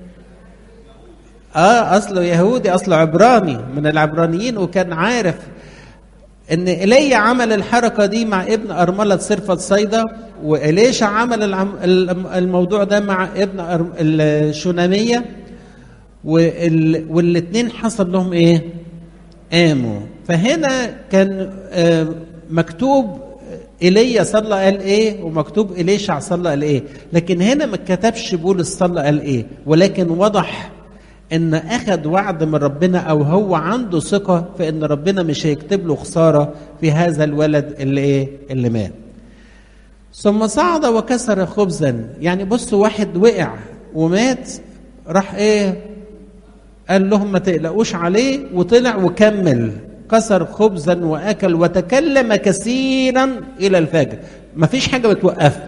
اصله يهودي، اصله عبراني من العبرانيين، وكان عارف ان ايليا عمل الحركه دي مع ابن ارمله صرفه صيدا، وإليشع عمل الموضوع ده مع ابن الشوناميه، والاثنين حصل لهم ايه؟ قاموا. فهنا كان مكتوب ايليا صلى قال ايه، ومكتوب إليشع صلى قال ايه، لكن هنا ما كتبش بولس صلى قال ايه، ولكن وضح ان اخذ وعد من ربنا، او هو عنده ثقه في ان ربنا مش هيكتب له خساره في هذا الولد اللي ايه، اللي مات. ثم صعد وكسر خبزا. يعني بصوا، واحد وقع ومات، راح ايه؟ قال لهم ما تقلقوش عليه، وطلع وكمل كسر خبزا واكل وتكلم كثيرا الى الفجر. ما فيش حاجه بتوقفه.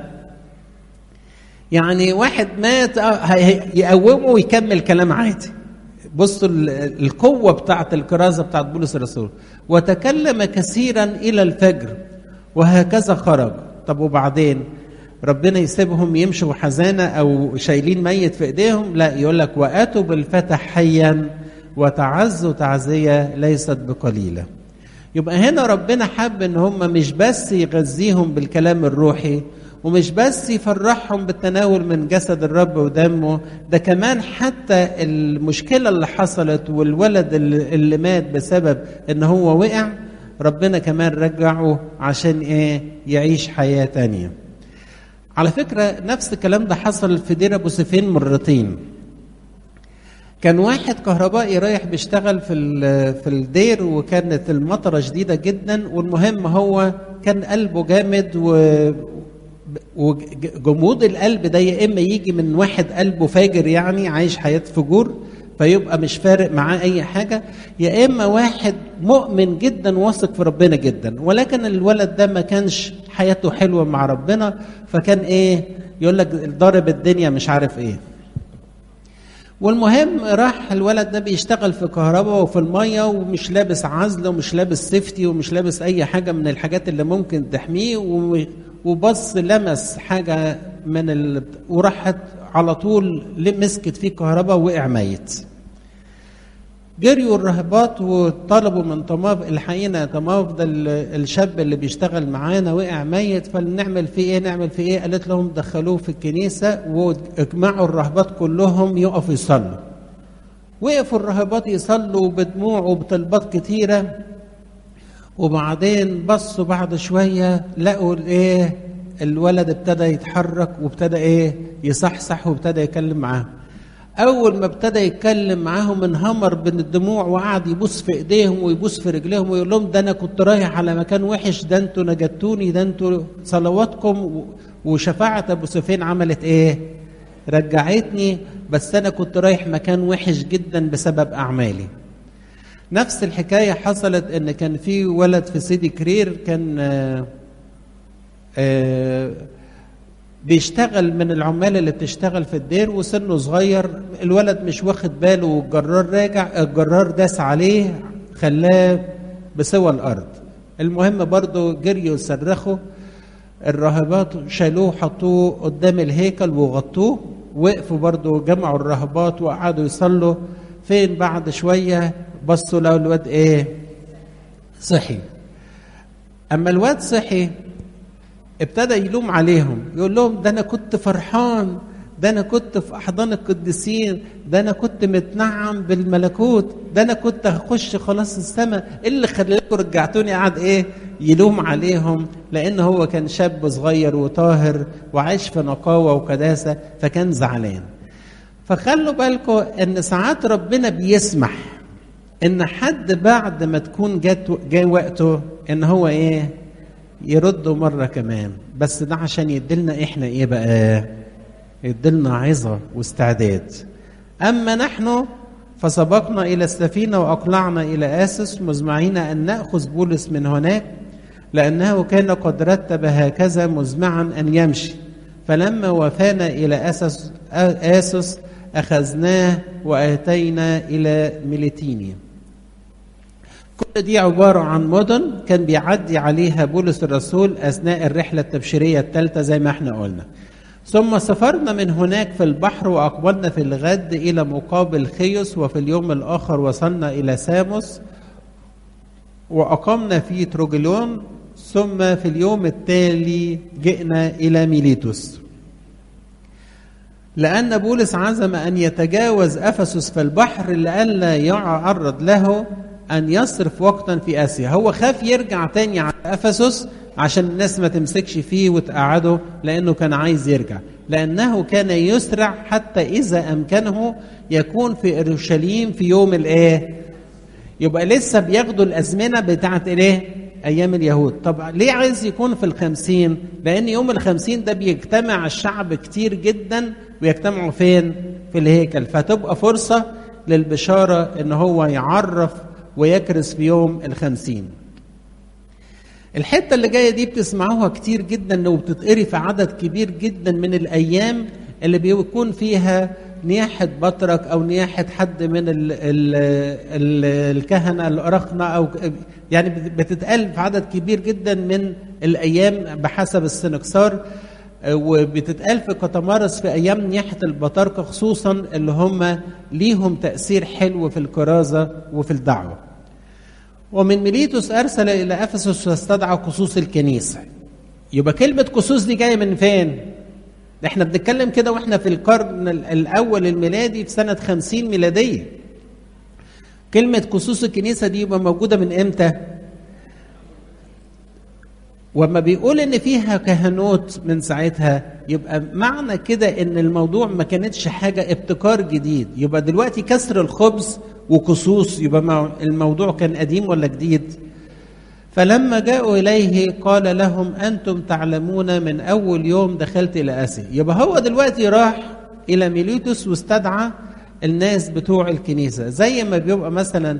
يعني واحد مات يقومه ويكمل كلام عادي. بصوا القوه بتاعت الكرازه بتاعت بولس الرسول. وتكلم كثيرا الى الفجر وهكذا خرج. طب وبعدين ربنا يسيبهم يمشوا حزانه او شايلين ميت في ايديهم؟ لا، يقول لك واتوا بالفتح حيا وتعزوا تعزيه ليست بقليله. يبقى هنا ربنا حب ان هم مش بس يغذيهم بالكلام الروحي، ومش بس يفرحهم بالتناول من جسد الرب ودمه، ده كمان حتى المشكله اللي حصلت والولد اللي مات بسبب ان هو وقع، ربنا كمان رجعه عشان ايه؟ يعيش حياه تانيه. على فكره نفس الكلام ده حصل في دير ابو سيفين مرتين. كان واحد كهربائي رايح بيشتغل في الدير، وكانت المطره شديده جدا، والمهم هو كان قلبه جامد، وجمود القلب ده يا اما يجي من واحد قلبه فاجر يعني عايش حياه فجور فيبقى مش فارق معاه اي حاجه، يا اما واحد مؤمن جدا واثق في ربنا جدا، ولكن الولد ده ما كانش حياته حلوه مع ربنا، فكان ايه؟ يقول لك ضارب الدنيا مش عارف ايه. والمهم راح الولد ده بيشتغل في كهرباء وفي الميه، ومش لابس عزل ومش لابس سيفتي ومش لابس اي حاجه من الحاجات اللي ممكن تحميه، وبص لمس حاجه من وراحت على طول مسكت فيه كهرباء ووقع ميت. جريوا الرهبات وطلبوا من طماف، الحقيقه طماف ده الشاب اللي بيشتغل معانا وقع ميت، فنعمل فيه ايه؟ نعمل فيه ايه؟ قالت لهم دخلوه في الكنيسه واجمعوا الرهبات كلهم يقفوا يصلوا. وقفوا الرهبات يصلوا بدموع وبطلبات كتيره، وبعدين بصوا بعد شويه لقوا الايه؟ الولد ابتدى يتحرك وابتدى ايه؟ يصحصح وابتدى يكلم معاهم. اول ما ابتدى يتكلم معاهم انهمر بين الدموع، وقعد يبوس في ايديهم ويبوس في رجليهم ويقول لهم ده انا كنت رايح على مكان وحش، ده انتوا نجدتوني، ده انتوا صلواتكم وشفاعة ابو سفين عملت ايه؟ رجعتني، بس انا كنت رايح مكان وحش جدا بسبب اعمالي. نفس الحكايه حصلت ان كان في ولد في سيدي كرير كان بيشتغل من العمال اللي بتشتغل في الدير وسنه صغير، الولد مش واخد باله والجرار راجع، الجرار داس عليه خلاه بسوى الارض. المهم برضو جريوا يصرخوا، الراهبات شالوه حطوه قدام الهيكل وغطوه، وقفوا برضو جمعوا الراهبات وقعدوا يصلوا. فين بعد شويه بصوا لو الواد ايه؟ صحي. اما الواد صحي ابتدى يلوم عليهم، يقول لهم ده انا كنت فرحان، ده انا كنت في احضان القديسين، ده انا كنت متنعم بالملكوت، ده انا كنت هخش خلاص السماء، ايه اللي خلاكم رجعتوني؟ قعد ايه؟ يلوم عليهم، لان هو كان شاب صغير وطاهر وعايش في نقاوه وقداسه، فكان زعلان. فخلوا بالكم ان ساعات ربنا بيسمح ان حد بعد ما تكون جاء وقته ان هو ايه؟ يردوا مرة كمان، بس ده عشان يدلنا احنا ايه بقى؟ يدلنا عظة واستعداد. اما نحن فسبقنا الى السفينة واقلعنا الى اسس مزمعين ان نأخذ بولس من هناك، لانه كان قد رتب هكذا مزمعا ان يمشي. فلما وفانا الى اسس اخذناه واتينا الى ميليتينيا. كل دي عبارة عن مدن كان بيعدي عليها بولس الرسول أثناء الرحلة التبشيرية الثالثة زي ما احنا قلنا. ثم سافرنا من هناك في البحر وأقبلنا في الغد إلى مقابل خيوس، وفي اليوم الآخر وصلنا إلى ساموس وأقمنا في تروجلون، ثم في اليوم التالي جئنا إلى ميليتوس، لأن بولس عزم أن يتجاوز أفسس في البحر لئلا يعرض له أن يصرف وقتا في آسيا. هو خاف يرجع تاني على أفسس عشان الناس ما تمسكش فيه وتقعده، لأنه كان عايز يرجع، لأنه كان يسرع حتى إذا أمكنه يكون في أورشليم في يوم يبقى لسه بياخدوا الأزمنة بتاعت أيام اليهود. طب ليه عايز يكون في 50؟ لأن يوم 50 ده بيجتمع الشعب كتير جدا، ويجتمعوا فين؟ في الهيكل، فتبقى فرصة للبشارة إن هو يعرف ويكرس في يوم 50. الحتة اللي جاية دي بتسمعوها كتير جدا وبتتقري في عدد كبير جدا من الأيام اللي بيكون فيها نياحة بطرك أو نياحة حد من الكهنة الأرخنة، أو يعني بتتقال في عدد كبير جدا من الأيام بحسب السنكسار، وبتتقال في قطمارس في أيام نياحة البطاركة خصوصا اللي هم ليهم تأثير حلو في الكرازة وفي الدعوة. ومن ميليتوس أرسل إلى أفسس واستدعى قصوص الكنيسة. يبقى كلمة قصوص دي جاية من فين؟ احنا بنتكلم كده واحنا في القرن الأول الميلادي في سنة 50 ميلادية. كلمة قصوص الكنيسة دي يبقى موجودة من إمتى؟ وما بيقول إن فيها كهنوت من ساعتها، يبقى معنى كده إن الموضوع ما كانتش حاجة ابتكار جديد. يبقى دلوقتي كسر الخبز وقصوص، يبقى الموضوع كان قديم ولا جديد؟ فلما جاءوا إليه قال لهم أنتم تعلمون من أول يوم دخلت إلى آسيا. يبقى هو دلوقتي راح إلى ميليتوس واستدعى الناس بتوع الكنيسة، زي ما بيبقى مثلا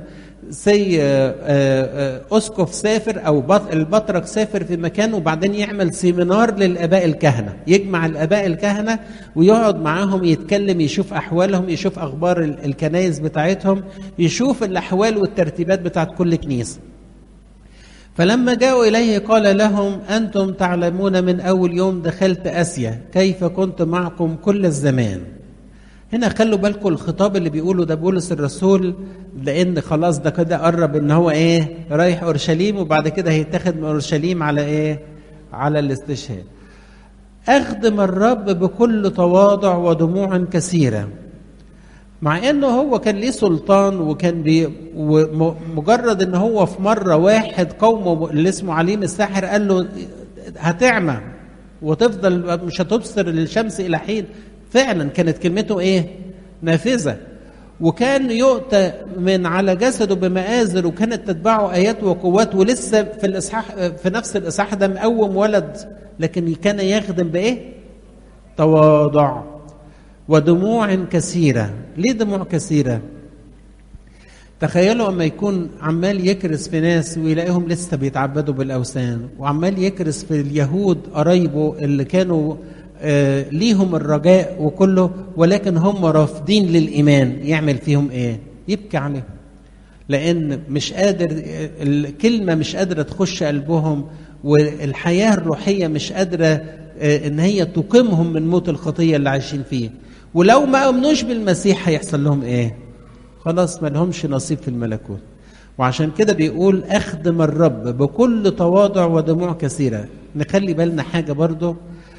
أسقف سافر أو البطرك سافر في مكان وبعدين يعمل سيمينار للآباء الكهنة، يجمع الآباء الكهنة ويقعد معاهم يتكلم، يشوف أحوالهم، يشوف أخبار الكنائس بتاعتهم، يشوف الأحوال والترتيبات بتاعت كل كنيسة. فلما جاءوا إليه قال لهم أنتم تعلمون من أول يوم دخلت آسيا كيف كنت معكم كل الزمان. هنا خلوا بالكم الخطاب اللي بيقوله ده بولس الرسول، لأن خلاص ده كده قرب إن هو رايح أورشليم، وبعد كده هيتاخد من أورشليم على على الاستشهاد. أخدم الرب بكل تواضع ودموع كثيرة، مع انه هو كان ليه سلطان، وكان مجرد ان هو في مره واحد قومه اللي اسمه عليم الساحر قال له هتعمى وتفضل مش هتبصر الشمس الى حين. فعلا كانت كلمته نافذه، وكان يؤتى من على جسده بمآزر، وكانت تتبعه ايات وقوات، ولسه في نفس الاصحاح ده مقوم ولد، لكن كان يخدم تواضع ودموع كثيرة. ليه دموع كثيرة؟ تخيلوا أما يكون عمال يكرس في ناس ويلاقيهم لسه بيتعبدوا بالأوثان، وعمال يكرس في اليهود قرايبه اللي كانوا ليهم الرجاء وكله، ولكن هم رافضين للإيمان، يعمل فيهم يبكي عليهم، لأن مش قادر، الكلمة مش قادرة تخش قلبهم، والحياة الروحية مش قادرة إن هي تقيمهم من موت الخطية اللي عايشين فيه. ولو ما أمنوش بالمسيح هيحصل لهم خلاص ما لهمش نصيب في الملكوت. وعشان كده بيقول أخدم الرب بكل تواضع ودموع كثيرة. نخلي بالنا حاجة برضو،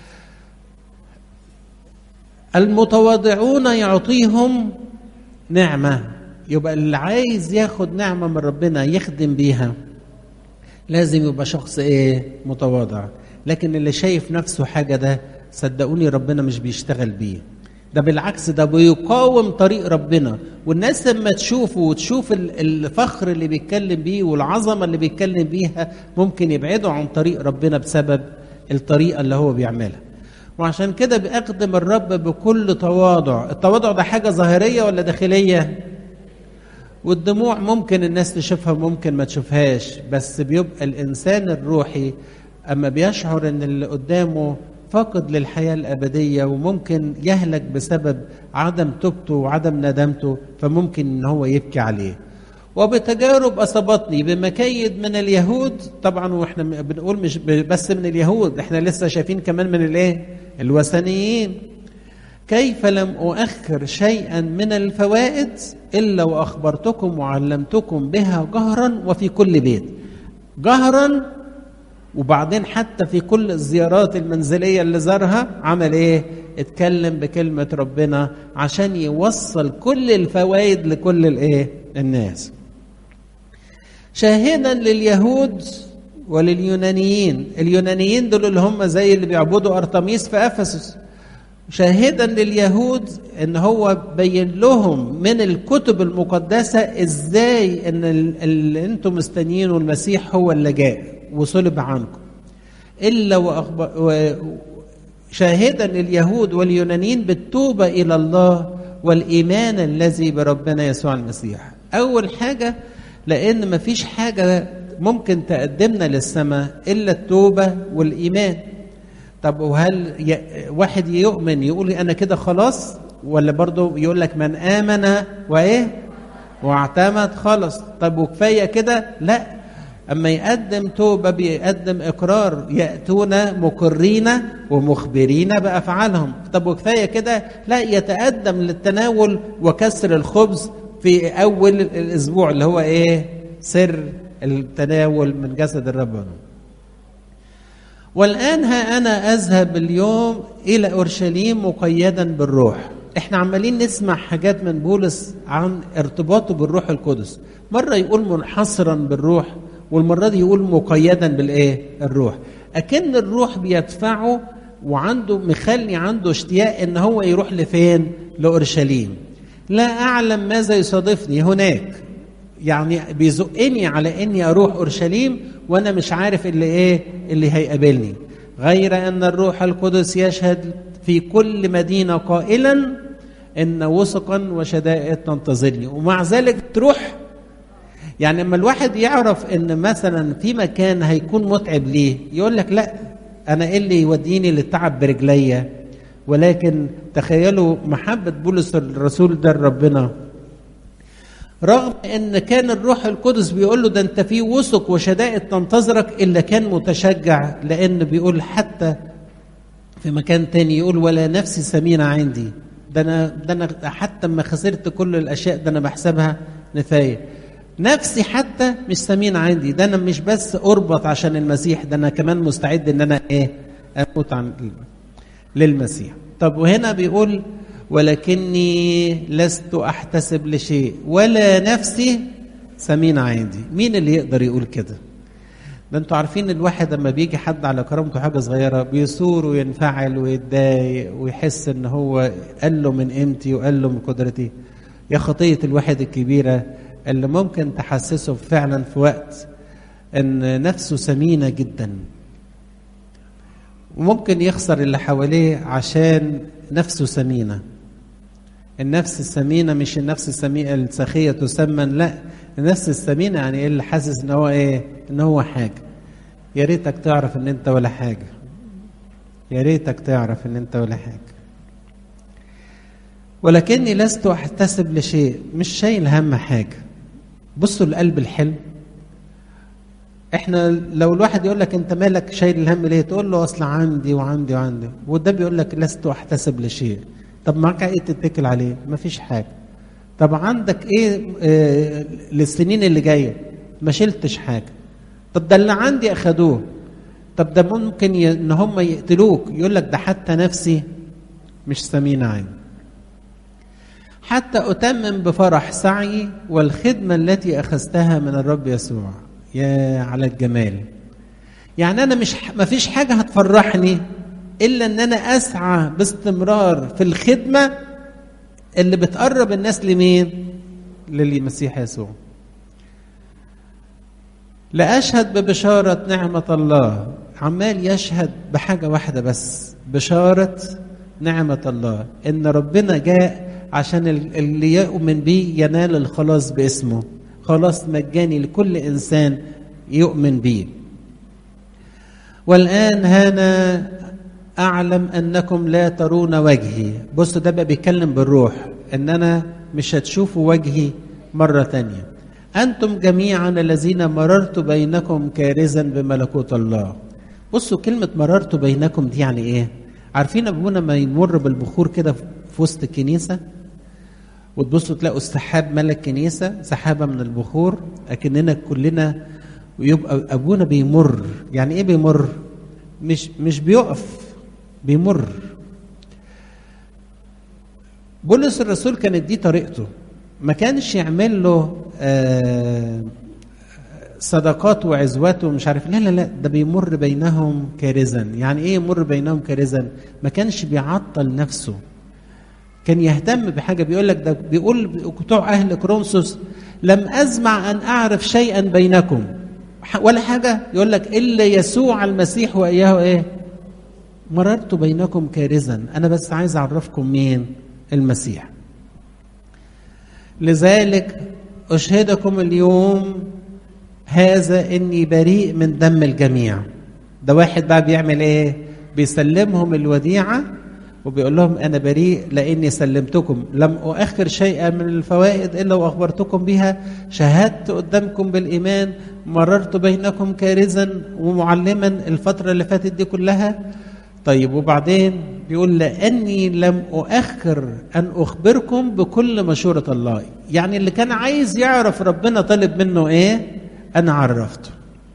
المتواضعون يعطيهم نعمة. يبقى اللي عايز ياخد نعمة من ربنا يخدم بيها لازم يبقى شخص متواضع. لكن اللي شايف نفسه حاجة ده صدقوني ربنا مش بيشتغل بيه، ده بالعكس ده بيقاوم طريق ربنا. والناس لما تشوفه وتشوف الفخر اللي بيتكلم بيه والعظمة اللي بيتكلم بيها ممكن يبعدوا عن طريق ربنا بسبب الطريقة اللي هو بيعملها. وعشان كده بأخدم الرب بكل تواضع. التواضع ده حاجة ظاهرية ولا داخلية؟ والدموع ممكن الناس تشوفها ممكن ما تشوفهاش، بس بيبقى الإنسان الروحي أما بيشعر أن اللي قدامه فاقد للحياة الأبدية وممكن يهلك بسبب عدم توبته وعدم ندمته، فممكن أن هو يبكي عليه. وبتجارب أصابتني بمكايد من اليهود. طبعا واحنا بنقول مش بس من اليهود، احنا لسه شايفين كمان من الايه؟ الوثنيين. كيف لم أؤخر شيئا من الفوائد إلا وأخبرتكم وعلمتكم بها جهرا وفي كل بيت. جهرا، وبعدين حتى في كل الزيارات المنزلية اللي زارها عمل ايه؟ اتكلم بكلمة ربنا عشان يوصل كل الفوائد لكل الايه؟ الناس. شاهدا لليهود ولليونانيين. اليونانيين دول اللي هم زي اللي بيعبدوا أرطميس في أفسس. شاهدا لليهود ان هو بين لهم من الكتب المقدسة ازاي ان اللي انتم مستنيينه المسيح هو اللي جاء وصلب عنكم. شاهدا لليهود واليونانيين بالتوبة الى الله والايمان الذي بربنا يسوع المسيح. اول حاجة لان مفيش حاجة ممكن تقدمنا للسماء الا التوبة والايمان. طب وهل واحد يؤمن يقول انا كده خلاص، ولا برضه يقول لك من آمن وايه واعتمد خلاص؟ طب وكفايه كده؟ لا، اما يقدم توبه بيقدم اقرار، ياتون مقرين ومخبرين بافعالهم. طب وكفايه كده؟ لا، يتقدم للتناول وكسر الخبز في اول الاسبوع اللي هو ايه؟ سر التناول من جسد الرب. والآن ها أنا أذهب اليوم إلى أورشليم مقيدا بالروح. إحنا عمالين نسمع حاجات من بولس عن ارتباطه بالروح القدس. مرة يقول منحصرا بالروح، والمرة دي يقول مقيدا بالإيه؟ الروح. أكن الروح بيدفعه وعنده مخلي عنده اشتياق إن هو يروح لفين؟ لأورشليم. لا أعلم ماذا يصادفني هناك، يعني بيزقني على إني أروح أورشليم وأنا مش عارف اللي إيه اللي هيقابلني، غير أن الروح القدس يشهد في كل مدينة قائلا إن وثقا وشدائد تنتظرني. ومع ذلك تروح. يعني لما الواحد يعرف إن مثلا في مكان هيكون متعب ليه، يقول لك لا، أنا إيه اللي يوديني للتعب برجليا؟ ولكن تخيلوا محبة بولس الرسول ده لربنا، رغم ان كان الروح القدس بيقول له ده انت في وثق وشدائد تنتظرك، الا كان متشجع، لان بيقول حتى في مكان تاني يقول ولا نفسي ثمينة عندي. ده انا حتى ما خسرت كل الاشياء ده انا بحسبها نفاية. نفسي حتى مش ثمينة عندي، ده انا مش بس اربط عشان المسيح، ده انا كمان مستعد ان انا ايه؟ اموت للمسيح. طب وهنا بيقول ولكني لست أحتسب لشيء ولا نفسي ثمينة عندي. مين اللي يقدر يقول كده؟ ده انتوا عارفين الواحد لما بيجي حد على كرامته حاجة صغيرة بيثور وينفعل ويتضايق ويحس ان هو قال له من قيمتي وقال له من قدرتي. يا خطية الواحد الكبيرة اللي ممكن تحسسه فعلا في وقت ان نفسه ثمينة جدا، وممكن يخسر اللي حواليه عشان نفسه ثمينة. النفس الثمينة مش النفس الثمينة السخية تسمن، لا، النفس الثمينة يعني اللي حاسس ان هو ايه؟ ان هو حاجة. يا ريتك تعرف ان انت ولا حاجة، يا ريتك تعرف ان انت ولا حاجة. ولكني لست احتسب لشيء، مش شايل هم حاجة. بصوا القلب الحلم. احنا لو الواحد يقول لك انت مالك شايل الهم ليه؟ تقول له اصل عندي وعندي وعندي، وده بيقول لك لست احتسب لشيء. طب معاك ايه تتكل عليه؟ مفيش حاجه. طب عندك ايه للسنين اللي جايه؟ ما شلتش حاجه. طب ده اللي عندي اخدوه. طب ده ممكن ان هم يقتلوك. يقول لك ده حتى نفسي مش ثمينه عندي. حتى اتمم بفرح سعي والخدمه التي اخذتها من الرب يسوع. يا على الجمال. يعني انا ما فيش حاجه هتفرحني الا ان انا اسعى باستمرار في الخدمه اللي بتقرب الناس لمين؟ للمسيح يسوع. لا اشهد ببشاره نعمه الله. عمال يشهد بحاجه واحده بس، بشاره نعمه الله، ان ربنا جاء عشان اللي يؤمن بيه ينال الخلاص باسمه، خلاص مجاني لكل إنسان يؤمن به. والآن هنا أعلم أنكم لا ترون وجهي. بصوا ده بقى بيتكلم بالروح، إن أنا مش هتشوفوا وجهي مرة تانية. أنتم جميعا الذين مررت بينكم كارزا بملكوت الله. بصوا كلمة مررت بينكم دي يعني إيه؟ عارفين أبونا ما يمر بالبخور كده في وسط الكنيسة وتبصوا تلاقوا السحاب ملك الكنيسة، سحابة من البخور أكننا كلنا، ويبقى أبونا بيمر. يعني إيه بيمر؟ مش بيقف، بيمر. بولس الرسول كانت دي طريقته، ما كانش يعمل له صدقات وعزوات ومش عارف، لا ده بيمر بينهم كارزا. يعني ايه يمر بينهم كارزا؟ ما كانش بيعطل نفسه، كان يهتم بحاجه. بيقول لك ده، بيقول بتوع اهل كورنثوس لم ازمع ان اعرف شيئا بينكم ولا حاجه، يقول لك الا يسوع المسيح واياه ايه؟ مررت بينكم كارزا. انا بس عايز اعرفكم مين؟ المسيح. لذلك أشهدكم اليوم هذا إني بريء من دم الجميع. ده واحد بقى بيعمل إيه؟ بيسلمهم الوديعة وبيقول لهم أنا بريء لأني سلمتكم، لم أؤخر شيئا من الفوائد إلا وأخبرتكم بها، شهدت قدامكم بالإيمان، مررت بينكم كارزا ومعلما الفترة اللي فاتت دي كلها. طيب وبعدين بيقول لأني لم أؤخر أن أخبركم بكل مشورة الله. يعني اللي كان عايز يعرف ربنا طلب منه إيه؟ أنا عرفته.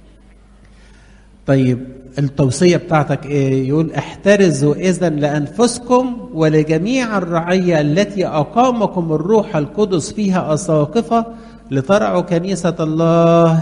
طيب التوصية بتاعتك إيه؟ يقول احترزوا إذن لأنفسكم ولجميع الرعية التي أقامكم الروح القدس فيها أساقفة لترعوا كنيسة الله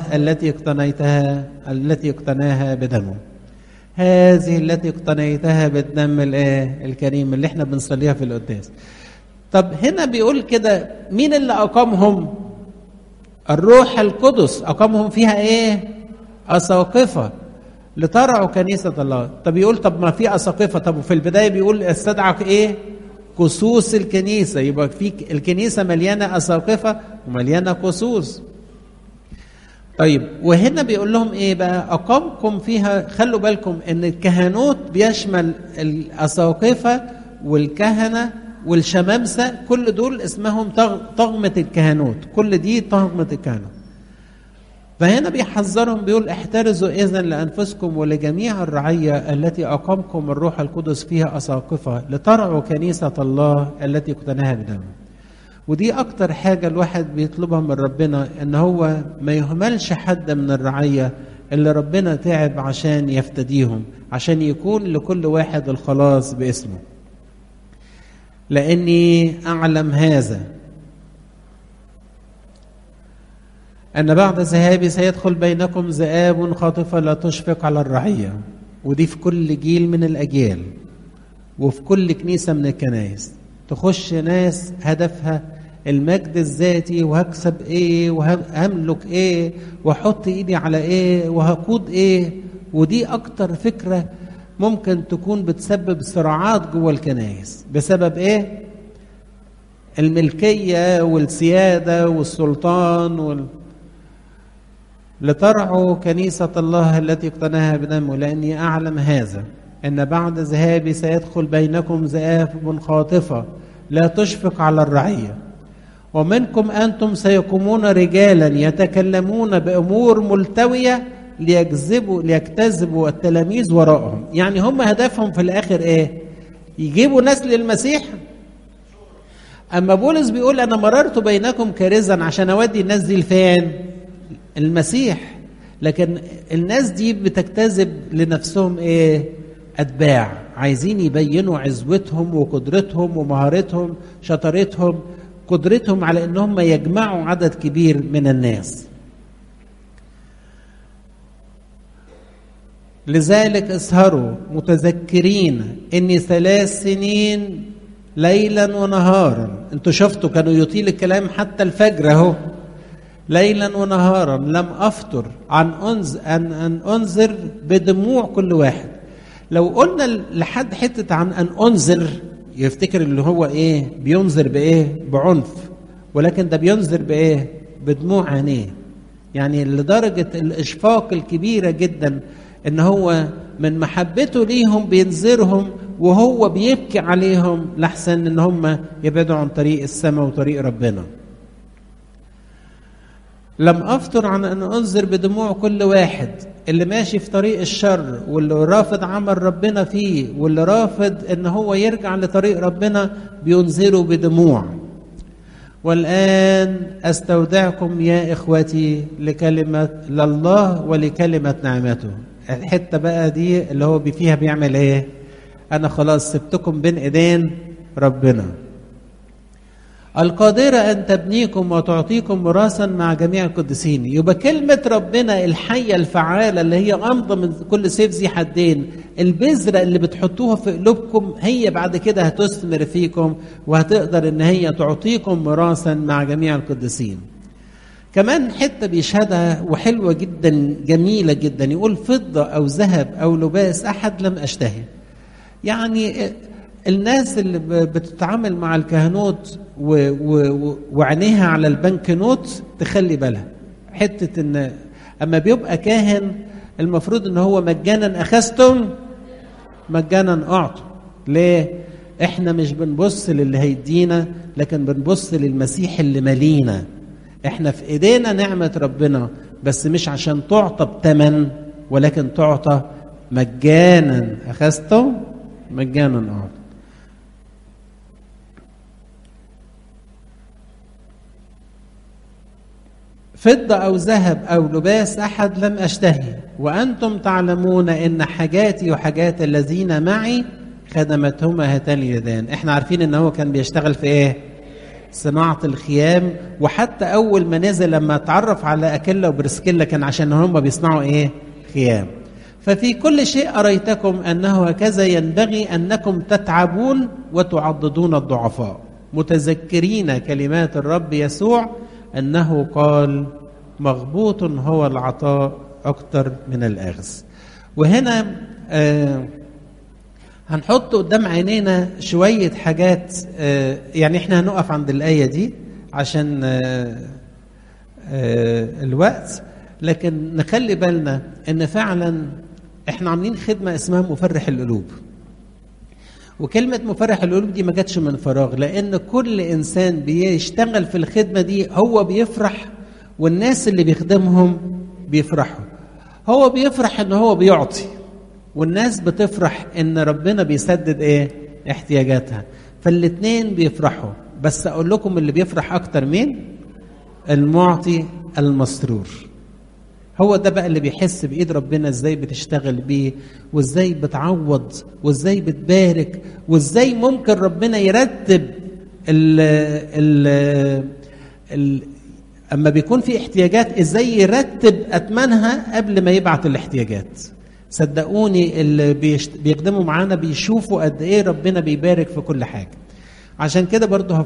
التي اقتناها بدمه. هذه التي اقتنيتها بالدم الكريم اللي احنا بنصليها في القداس. طب هنا بيقول كده مين اللي أقامهم؟ الروح القدس أقامهم فيها ايه؟ أساقفة لترعوا كنيسة الله. طب يقول طب ما في أساقفة، طب وفي البداية بيقول استدعى ايه؟ كسوس الكنيسة. يبقى في الكنيسة مليانة أساقفة ومليانة كسوس. طيب وهنا بيقول لهم ايه بقى؟ اقامكم فيها. خلوا بالكم ان الكهنوت بيشمل الاساقفه والكهنه والشمامسه، كل دول اسمهم طغمه الكهنوت، كل دي طغمه الكهنوت. فهنا بيحذرهم بيقول احترزوا اذن لانفسكم ولجميع الرعيه التي اقامكم الروح القدس فيها اساقفه لترعوا كنيسه الله التي اقتناها بدمه. ودي أكتر حاجة الواحد بيطلبها من ربنا، إن هو ما يهملش حد من الرعية اللي ربنا تعب عشان يفتديهم، عشان يكون لكل واحد الخلاص باسمه. لأني أعلم هذا أن بعد ذهابي سيدخل بينكم ذئاب خاطفة لا تشفق على الرعية. ودي في كل جيل من الأجيال وفي كل كنيسة من الكنائس. تخش ناس هدفها المجد الذاتي، وهكسب ايه وهملك ايه وهحط ايدي على ايه وهقود ايه. ودي اكتر فكرة ممكن تكون بتسبب صراعات جوه الكنائس. بسبب ايه؟ الملكية والسيادة والسلطان لترعوا كنيسة الله التي اقتناها بدمه. لأني أعلم هذا أن بعد ذهابي سيدخل بينكم ذئاب خاطفة لا تشفق على الرعية، ومنكم أنتم سيقومون رجالا يتكلمون بأمور ملتوية ليجتذبوا التلاميذ وراءهم. يعني هم هدفهم في الآخر إيه؟ يجيبوا ناس للمسيح. أما بولس بيقول أنا مررت بينكم كارزا عشان أودي الناس دي لفين؟ المسيح. لكن الناس دي بتجتذب لنفسهم إيه؟ أتباع عايزين يبينوا عزوتهم وقدرتهم ومهارتهم، شطارتهم، قدرتهم على أنهم يجمعوا عدد كبير من الناس. لذلك اسهروا متذكرين إني 3 سنين ليلا ونهارا. انتوا شفتوا كانوا يطيل الكلام حتى الفجر اهو، ليلا ونهارا لم أفطر أن أنذر بدموع كل واحد. لو قلنا لحد حتة عن أن أنذر يفتكر اللي هو إيه؟ بينذر بإيه؟ بعنف. ولكن ده بينذر بإيه؟ بدموع عينيه. يعني لدرجة الإشفاق الكبيرة جدا إن هو من محبته ليهم بينذرهم وهو بيبكي عليهم لحسن إن هم يبعدوا عن طريق السماء وطريق ربنا. لم أفطر عن أن أنذر بدموع كل واحد، اللي ماشي في طريق الشر واللي رافض عمل ربنا فيه واللي رافض أن هو يرجع لطريق ربنا بينذره بدموع. والآن أستودعكم يا إخوتي لله ولكلمة نعمته. الحتة بقى دي اللي هو فيها بيعمل إيه؟ أنا خلاص سبتكم بين إيدين ربنا، القادرة أن تبنيكم وتعطيكم ميراثا مع جميع القديسين. يبقى كلمة ربنا الحية الفعالة اللي هي أمضى من كل سيف ذي حدين، البذرة اللي بتحطوها في قلوبكم هي بعد كده هتثمر فيكم وهتقدر إن هي تعطيكم ميراثا مع جميع القديسين. كمان حتة بيشهدها وحلوة جدا جميلة جدا، يقول فضة أو ذهب أو لباس أحد لم أشتهي. يعني الناس اللي بتتعامل مع الكهنوت وعينيها على البنك نوت تخلي بالها حتة ان اما بيبقى كاهن المفروض ان هو مجانا اخذتم مجانا اعطوا. ليه؟ احنا مش بنبص للي هيدينا، لكن بنبص للمسيح اللي مالينا. احنا في ايدينا نعمة ربنا، بس مش عشان تعطى بثمن، ولكن تعطى مجانا اخذتم مجانا اعطوا. فضة أو ذهب أو لباس أحد لم أشتهي، وأنتم تعلمون إن حاجاتي وحاجات الذين معي خدمتهما هاتان اليدان. إحنا عارفين إن هو كان بيشتغل في إيه؟ صناعة الخيام. وحتى أول ما نزل لما اتعرف على أكيلا وبرسكيلا كان عشان هم بيصنعوا إيه؟ خيام. ففي كل شيء أريتكم أنه هكذا ينبغي أنكم تتعبون وتعضدون الضعفاء، متذكرين كلمات الرب يسوع أنه قال مغبوط هو العطاء أكتر من الأخذ. وهنا هنحط قدام عينينا شوية حاجات، يعني احنا هنقف عند الآية دي عشان الوقت، لكن نخلي بالنا ان فعلا احنا عاملين خدمة اسمها مفرح القلوب. وكلمة مفرح القلوب دي ما جاتش من فراغ، لأن كل إنسان بيشتغل في الخدمة دي هو بيفرح والناس اللي بيخدمهم بيفرحوا. هو بيفرح إن هو بيعطي، والناس بتفرح إن ربنا بيسدد إيه؟ احتياجاتها. فالاتنين بيفرحوا. بس أقول لكم اللي بيفرح أكتر مين؟ المعطي المسرور. هو ده بقى اللي بيحس بإيد ربنا ازاي بتشتغل بيه، وازاي بتعوض، وازاي بتبارك، وازاي ممكن ربنا يرتب اما بيكون في احتياجات ازاي يرتب أثمنها قبل ما يبعت الاحتياجات. صدقوني اللي بيخدموا معانا بيشوفوا قد ايه ربنا بيبارك في كل حاجة. عشان كده برضه